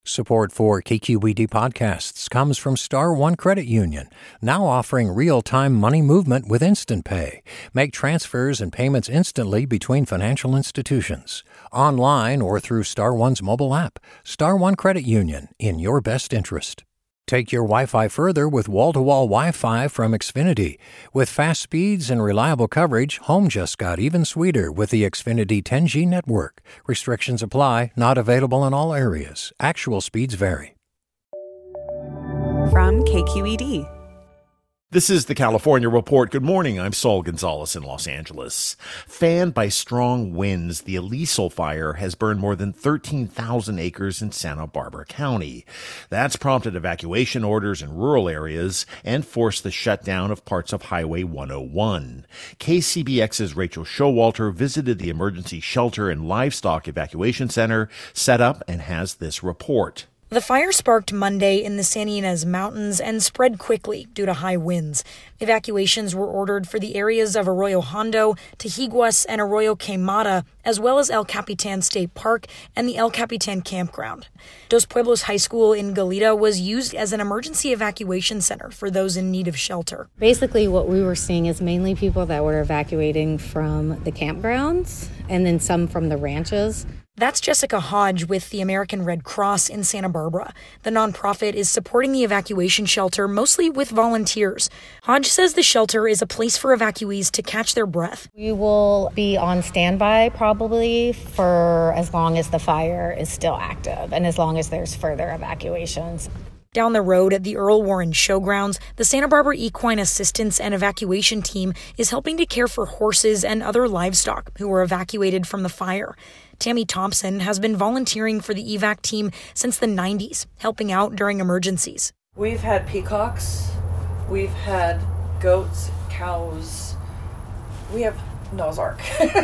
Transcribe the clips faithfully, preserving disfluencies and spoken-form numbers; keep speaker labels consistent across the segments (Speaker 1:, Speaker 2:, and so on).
Speaker 1: Support for K Q E D podcasts comes from Star One Credit Union, now offering real-time money movement with Instant Pay. Make transfers and payments instantly between financial institutions, online or through Star One's mobile app. Star One Credit Union, in your best interest. Take your Wi-Fi further with wall-to-wall Wi-Fi from Xfinity. With fast speeds and reliable coverage, home just got even sweeter with the Xfinity ten G network. Restrictions apply, not available in all areas. Actual speeds vary.
Speaker 2: From K Q E D.
Speaker 3: This is the California Report. Good morning. I'm Saul Gonzalez in Los Angeles. Fanned by strong winds, the Alisal Fire has burned more than thirteen thousand acres in Santa Barbara County. That's prompted evacuation orders in rural areas and forced the shutdown of parts of Highway one oh one. K C B X's Rachel Showalter visited the emergency shelter and livestock evacuation center set up and has this report.
Speaker 4: The fire sparked Monday in the San Ynez Mountains and spread quickly due to high winds. Evacuations were ordered for the areas of Arroyo Hondo, Tahiguas, and Arroyo Queimada, as well as El Capitan State Park and the El Capitan Campground. Dos Pueblos High School in Goleta was used as an emergency evacuation center for those in need of shelter.
Speaker 5: Basically, what we were seeing is mainly people that were evacuating from the campgrounds and then some from the ranches.
Speaker 4: That's Jessica Hodge with the American Red Cross in Santa Barbara. The nonprofit is supporting the evacuation shelter mostly with volunteers. Hodge says the shelter is a place for evacuees to catch their breath.
Speaker 5: We will be on standby probably for as long as the fire is still active and as long as there's further evacuations.
Speaker 4: Down the road at the Earl Warren Showgrounds, the Santa Barbara Equine Assistance and Evacuation Team is helping to care for horses and other livestock who were evacuated from the fire. Tammy Thompson has been volunteering for the evac team since the nineties, helping out during emergencies.
Speaker 6: We've had peacocks, we've had goats, cows, we have Noah's Ark.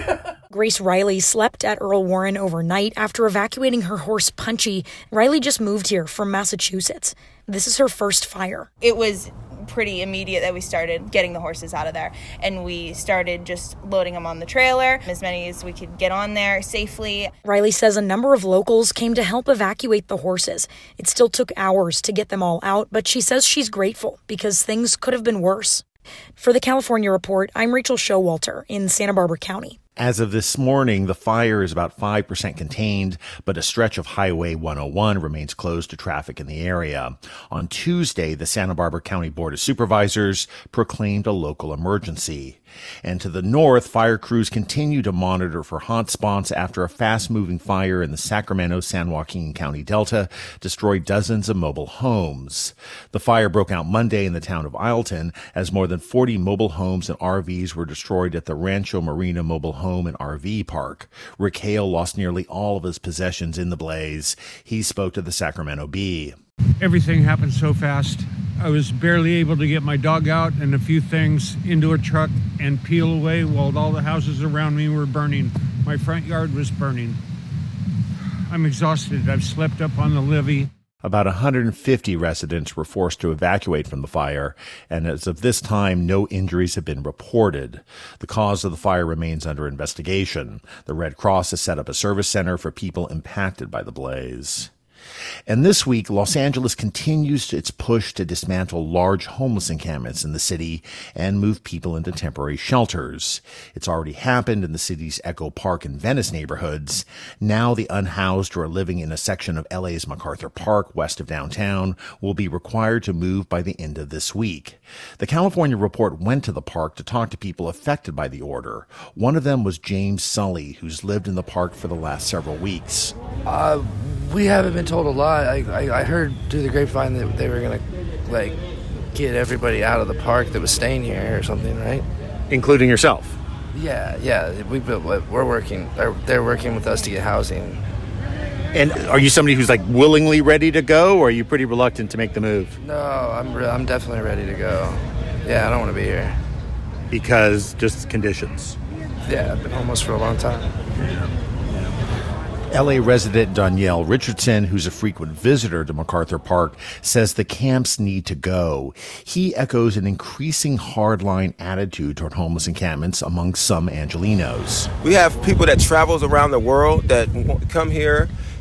Speaker 4: Grace Riley slept at Earl Warren overnight after evacuating her horse Punchy. Riley just moved here from Massachusetts. This is her first fire.
Speaker 7: It was pretty immediate that we started getting the horses out of there, and we started just loading them on the trailer, as many as we could get on there safely.
Speaker 4: Riley says a number of locals came to help evacuate the horses. It still took hours to get them all out, but she says she's grateful because things could have been worse. For the California Report, I'm Rachel Showalter in Santa Barbara County.
Speaker 3: As of this morning, the fire is about five percent contained, but a stretch of Highway one oh one remains closed to traffic in the area. On Tuesday, the Santa Barbara County Board of Supervisors proclaimed a local emergency. And to the north, fire crews continue to monitor for hot spots after a fast-moving fire in the Sacramento-San Joaquin County Delta destroyed dozens of mobile homes. The fire broke out Monday in the town of Ileton as more than forty mobile homes and R Vs were destroyed at the Rancho Marina Mobile Home and R V Park. Rick Hale lost nearly all of his possessions in the blaze. He spoke to the Sacramento Bee.
Speaker 8: Everything happened so fast. I was barely able to get my dog out and a few things into a truck and peel away while all the houses around me were burning. My front yard was burning. I'm exhausted. I've slept up on the levee.
Speaker 3: About one hundred fifty residents were forced to evacuate from the fire, and as of this time, no injuries have been reported. The cause of the fire remains under investigation. The Red Cross has set up a service center for people impacted by the blaze. And this week, Los Angeles continues its push to dismantle large homeless encampments in the city and move people into temporary shelters. It's already happened in the city's Echo Park and Venice neighborhoods. Now the unhoused who are living in a section of L A's MacArthur Park west of downtown will be required to move by the end of this week. The California Report went to the park to talk to people affected by the order. One of them was James Sully, who's lived in the park for the last several weeks.
Speaker 9: Uh, we haven't been told a lot. I, I, I heard through the grapevine that they were going to, like, get everybody out of the park that was staying here or something, right?
Speaker 3: Including yourself?
Speaker 9: Yeah, yeah. We, we're working. They're, they're working with us to get housing.
Speaker 3: And are you somebody who's, like, willingly ready to go, or are you pretty reluctant to make the move?
Speaker 9: No, I'm, re- I'm definitely ready to go. Yeah, I don't want to be here.
Speaker 3: Because just conditions?
Speaker 9: Yeah, I've been homeless for a long time.
Speaker 3: L A resident Danielle Richardson, who's a frequent visitor to MacArthur Park, says the camps need to go. He echoes an increasing hardline attitude toward homeless encampments among some Angelenos.
Speaker 10: We have people that travels around the world that come here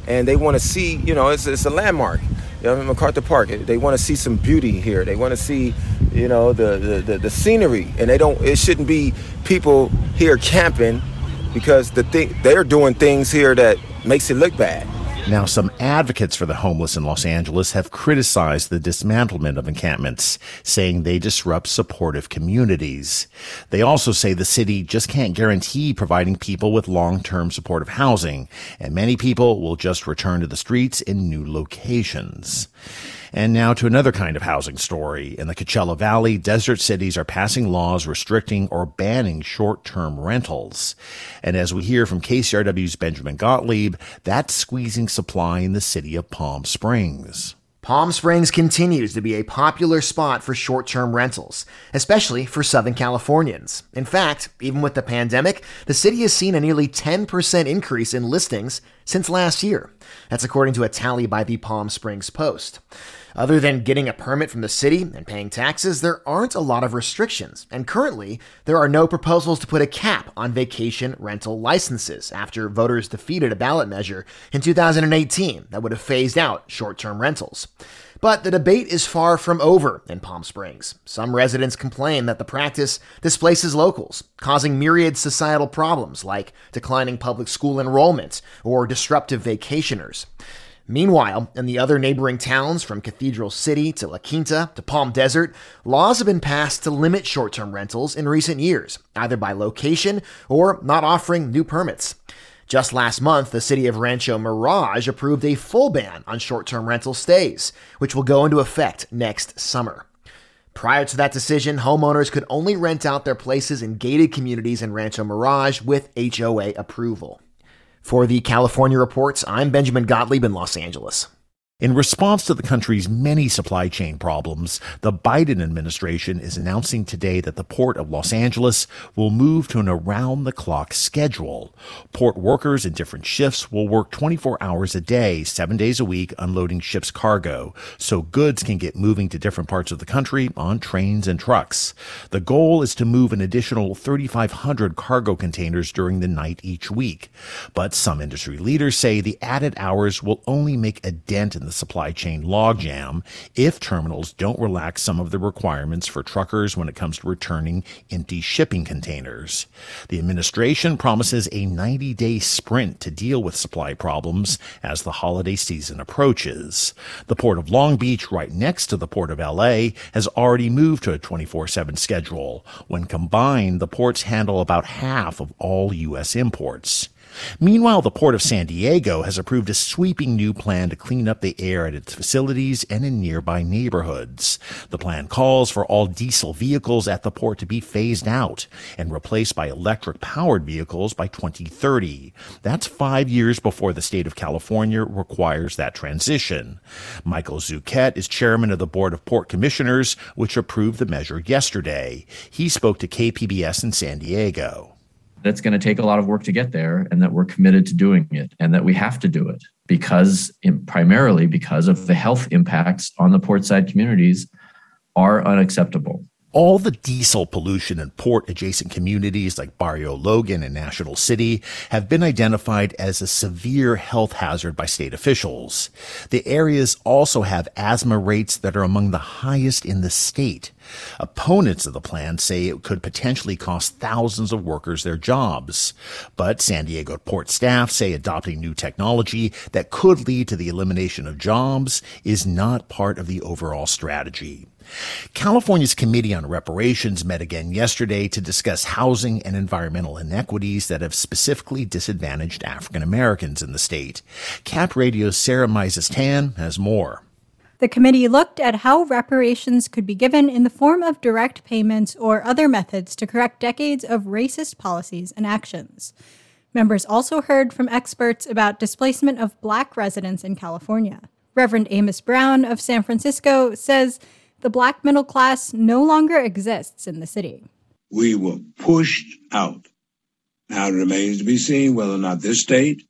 Speaker 2: and they want to see, you know, it's, it's a landmark. You know, MacArthur Park. They want to see some beauty here. They want to see, you know, the, the, the, the scenery. And they don't. It shouldn't be people here camping because the thing they're doing things here that makes it look bad.
Speaker 3: Now, some advocates for the homeless in Los Angeles have criticized the dismantlement of encampments, saying they disrupt supportive communities. They also say the city just can't guarantee providing people with long-term supportive housing, and many people will just return to the streets in new locations. And now to another kind of housing story. In the Coachella Valley, desert cities are passing laws restricting or banning short-term rentals. And as we hear from K C R W's Benjamin Gottlieb, that's squeezing supply in the city of Palm Springs.
Speaker 10: Palm Springs continues to be a popular spot for short-term rentals, especially for Southern Californians. In fact, even with the pandemic, the city has seen a nearly ten percent increase in listings since last year. That's according to a tally by the Palm Springs Post. Other than getting a permit from the city and paying taxes, there aren't a lot of restrictions, and currently, there are no proposals to put a cap on vacation rental licenses after voters defeated a ballot measure in two thousand eighteen that would have phased out short-term rentals. But the debate is far from over in Palm Springs. Some residents complain that the practice displaces locals, causing myriad societal problems like declining public school enrollment or disruptive vacationers. Meanwhile, in the other neighboring towns from Cathedral City to La Quinta to Palm Desert, laws have been passed to limit short-term rentals in recent years, either by location or not offering new permits. Just last month, the city of Rancho Mirage approved a full ban on short-term rental stays, which will go into effect next summer. Prior to that decision, homeowners could only rent out their places in gated communities in Rancho Mirage with H O A approval. For the California Reports, I'm Benjamin Gottlieb in Los Angeles.
Speaker 3: In response to the country's many supply chain problems, the Biden administration is announcing today that the Port of Los Angeles will move to an around-the-clock schedule. Port workers in different shifts will work twenty-four hours a day, seven days a week, unloading ships' cargo, so goods can get moving to different parts of the country on trains and trucks. The goal is to move an additional thirty-five hundred cargo containers during the night each week. But some industry leaders say the added hours will only make a dent in the supply chain logjam if terminals don't relax some of the requirements for truckers when it comes to returning empty shipping containers. The administration promises a ninety-day sprint to deal with supply problems as the holiday season approaches. The Port of Long Beach, right next to the Port of L A, has already moved to a twenty-four seven schedule. When combined, the ports handle about half of all U S imports. Meanwhile, the Port of San Diego has approved a sweeping new plan to clean up the air at its facilities and in nearby neighborhoods. The plan calls for all diesel vehicles at the port to be phased out and replaced by electric-powered vehicles by twenty thirty. That's five years before the state of California requires that transition. Michael Zucchet is chairman of the Board of Port Commissioners, which approved the measure yesterday. He spoke to K P B S in San Diego.
Speaker 11: That's going to take a lot of work to get there, and that we're committed to doing it, and that we have to do it because, primarily because of the health impacts on the portside communities are unacceptable.
Speaker 3: All the diesel pollution in port-adjacent communities like Barrio Logan and National City have been identified as a severe health hazard by state officials. The areas also have asthma rates that are among the highest in the state. Opponents of the plan say it could potentially cost thousands of workers their jobs. But San Diego port staff say adopting new technology that could lead to the elimination of jobs is not part of the overall strategy. California's Committee on Reparations met again yesterday to discuss housing and environmental inequities that have specifically disadvantaged African Americans in the state. Cap Radio's Sarah Mises-Tan has more.
Speaker 12: The committee looked at how reparations could be given in the form of direct payments or other methods to correct decades of racist policies and actions. Members also heard from experts about displacement of Black residents in California. Reverend Amos Brown of San Francisco says the Black middle class no longer exists in the city.
Speaker 13: We were pushed out. Now it remains to be seen whether or not this state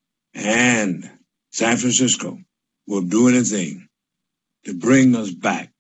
Speaker 13: and San Francisco will do anything to bring us back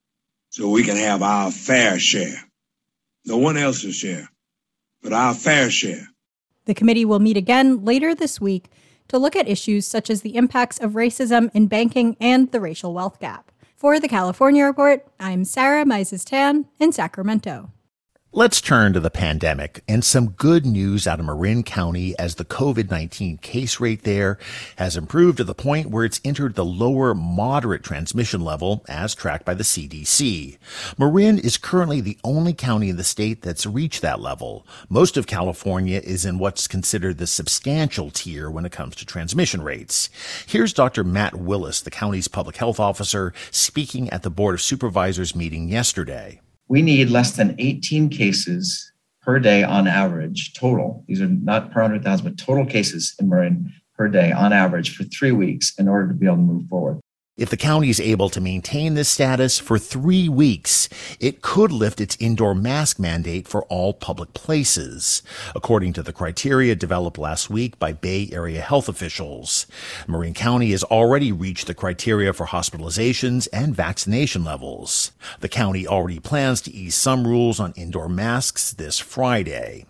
Speaker 13: so we can have our fair share. No one else's share, but our fair share.
Speaker 12: The committee will meet again later this week to look at issues such as the impacts of racism in banking and the racial wealth gap. For the California Report, I'm Sarah Mises-Tan in Sacramento.
Speaker 3: Let's turn to the pandemic and some good news out of Marin County as the covid nineteen case rate there has improved to the point where it's entered the lower moderate transmission level as tracked by the C D C. Marin is currently the only county in the state that's reached that level. Most of California is in what's considered the substantial tier when it comes to transmission rates. Here's Doctor Matt Willis, the county's public health officer, speaking at the Board of Supervisors meeting yesterday.
Speaker 14: We need less than eighteen cases per day on average total. These are not per one hundred thousand, but total cases in Marin per day on average for three weeks in order to be able to move forward.
Speaker 3: If the county is able to maintain this status for three weeks, it could lift its indoor mask mandate for all public places, according to the criteria developed last week by Bay Area health officials. Marin County has already reached the criteria for hospitalizations and vaccination levels. The county already plans to ease some rules on indoor masks this Friday.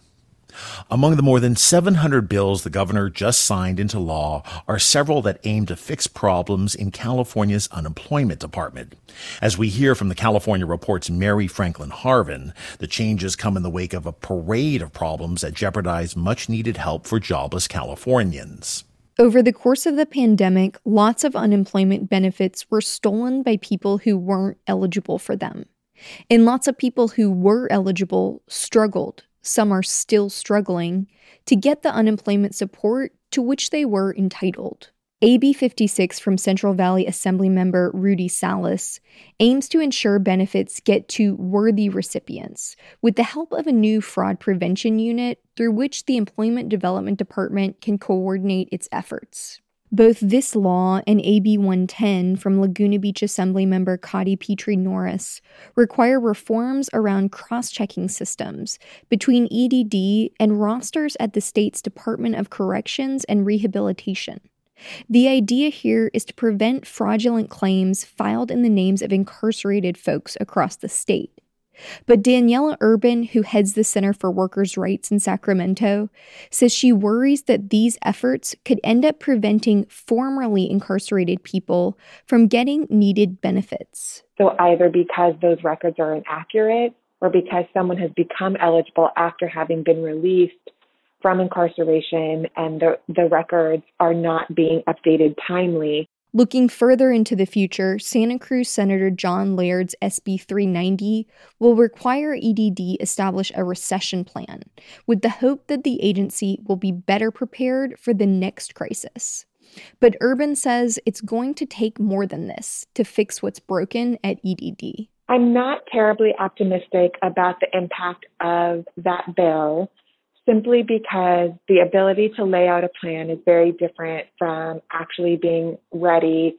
Speaker 3: Among the more than seven hundred bills the governor just signed into law are several that aim to fix problems in California's unemployment department. As we hear from the California Report's Mary Franklin Harvin, the changes come in the wake of a parade of problems that jeopardize much-needed help for jobless Californians.
Speaker 15: Over the course of the pandemic, lots of unemployment benefits were stolen by people who weren't eligible for them. And lots of people who were eligible struggled. Some are still struggling to get the unemployment support to which they were entitled. A B fifty-six from Central Valley Assemblymember Rudy Salas aims to ensure benefits get to worthy recipients with the help of a new fraud prevention unit through which the Employment Development Department can coordinate its efforts. Both this law and A B one ten from Laguna Beach Assemblymember Cotty Petrie Norris require reforms around cross-checking systems between E D D and rosters at the state's Department of Corrections and Rehabilitation. The idea here is to prevent fraudulent claims filed in the names of incarcerated folks across the state. But Daniela Urban, who heads the Center for Workers' Rights in Sacramento, says she worries that these efforts could end up preventing formerly incarcerated people from getting needed benefits.
Speaker 16: So either because those records are inaccurate or because someone has become eligible after having been released from incarceration and the, the records are not being updated timely.
Speaker 15: Looking further into the future, Santa Cruz Senator John Laird's S B three ninety will require E D D establish a recession plan, with the hope that the agency will be better prepared for the next crisis. But Urban says it's going to take more than this to fix what's broken at E D D.
Speaker 16: I'm not terribly optimistic about the impact of that bill, simply because the ability to lay out a plan is very different from actually being ready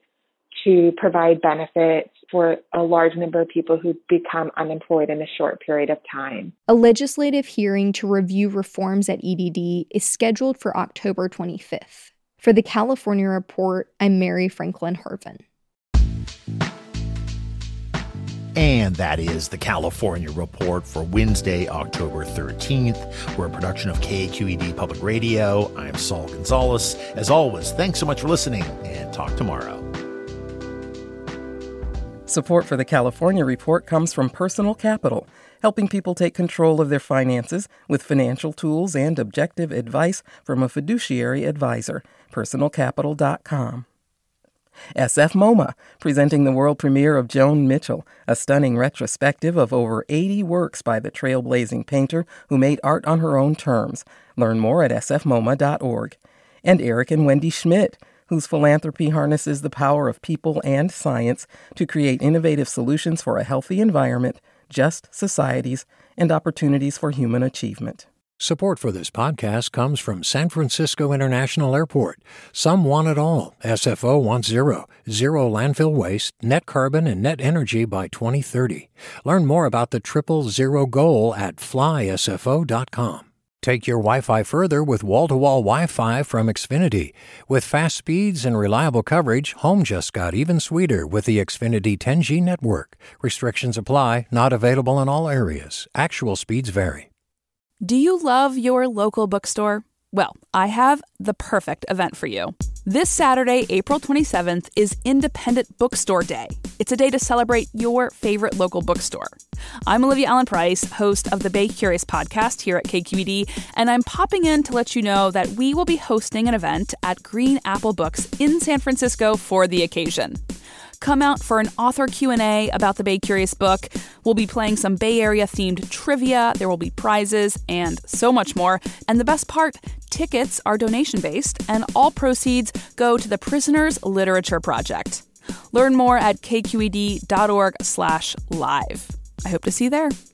Speaker 16: to provide benefits for a large number of people who become unemployed in a short period of time.
Speaker 15: A legislative hearing to review reforms at E D D is scheduled for October twenty-fifth. For the California Report, I'm Mary Franklin Harvin.
Speaker 3: And that is the California Report for Wednesday, October thirteenth. We're a production of K A Q E D Public Radio. I'm Saul Gonzalez. As always, thanks so much for listening, and talk tomorrow.
Speaker 17: Support for the California Report comes from Personal Capital, helping people take control of their finances with financial tools and objective advice from a fiduciary advisor. personal capital dot com. S F MoMA, presenting the world premiere of Joan Mitchell, a stunning retrospective of over eighty works by the trailblazing painter who made art on her own terms. Learn more at s f moma dot org. And Eric and Wendy Schmidt, whose philanthropy harnesses the power of people and science to create innovative solutions for a healthy environment, just societies, and opportunities for human achievement.
Speaker 1: Support for this podcast comes from San Francisco International Airport. Some want it all. S F O wants zero. Zero landfill waste, net carbon, and net energy by twenty thirty. Learn more about the triple zero goal at fly s f o dot com. Take your Wi-Fi further with wall-to-wall Wi-Fi from Xfinity. With fast speeds and reliable coverage, home just got even sweeter with the Xfinity ten G network. Restrictions apply, not available in all areas. Actual speeds vary.
Speaker 18: Do you love your local bookstore? Well, I have the perfect event for you. This Saturday, April twenty-seventh, is Independent Bookstore Day. It's a day to celebrate your favorite local bookstore. I'm Olivia Allen Price, host of the Bay Curious podcast here at K Q E D, and I'm popping in to let you know that we will be hosting an event at Green Apple Books in San Francisco for the occasion. Come out for an author Q and A about the Bay Curious book. We'll be playing some Bay Area-themed trivia, there will be prizes, and so much more. And the best part, tickets are donation-based, and all proceeds go to the Prisoners Literature Project. Learn more at kqed.org slash live. I hope to see you there.